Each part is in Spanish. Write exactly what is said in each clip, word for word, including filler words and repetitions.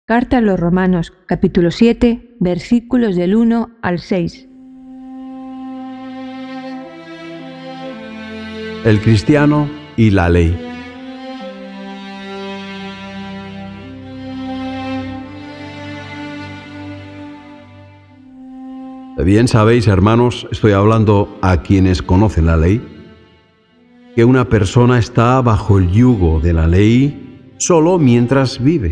Carta a los Romanos, capítulo siete, versículos del uno al seis. El cristiano y la ley. Bien sabéis, hermanos, estoy hablando a quienes conocen la ley, que una persona está bajo el yugo de la ley solo mientras vive.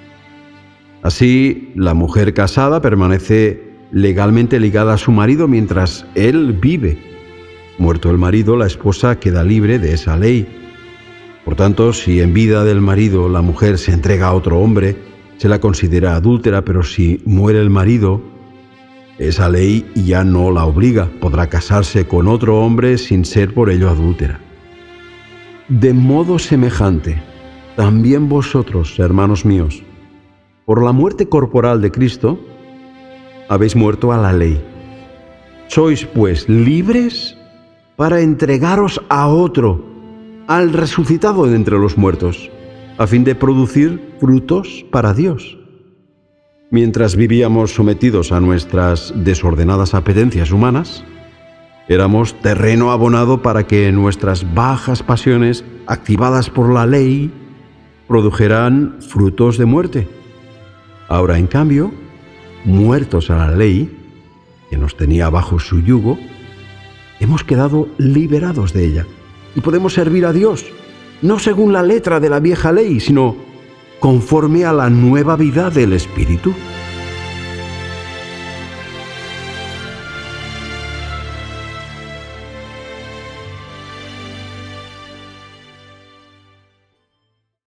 Así, la mujer casada permanece legalmente ligada a su marido mientras él vive. Muerto el marido, la esposa queda libre de esa ley. Por tanto, si en vida del marido la mujer se entrega a otro hombre, se la considera adúltera, pero si muere el marido, esa ley ya no la obliga. Podrá casarse con otro hombre sin ser por ello adúltera. De modo semejante, también vosotros, hermanos míos, por la muerte corporal de Cristo, habéis muerto a la ley. Sois, pues, libres para entregaros a otro, al resucitado de entre los muertos, a fin de producir frutos para Dios. Mientras vivíamos sometidos a nuestras desordenadas apetencias humanas, éramos terreno abonado para que nuestras bajas pasiones, activadas por la ley, produjeran frutos de muerte. Ahora, en cambio, muertos a la ley, que nos tenía bajo su yugo, hemos quedado liberados de ella y podemos servir a Dios, no según la letra de la vieja ley, sino conforme a la nueva vida del Espíritu.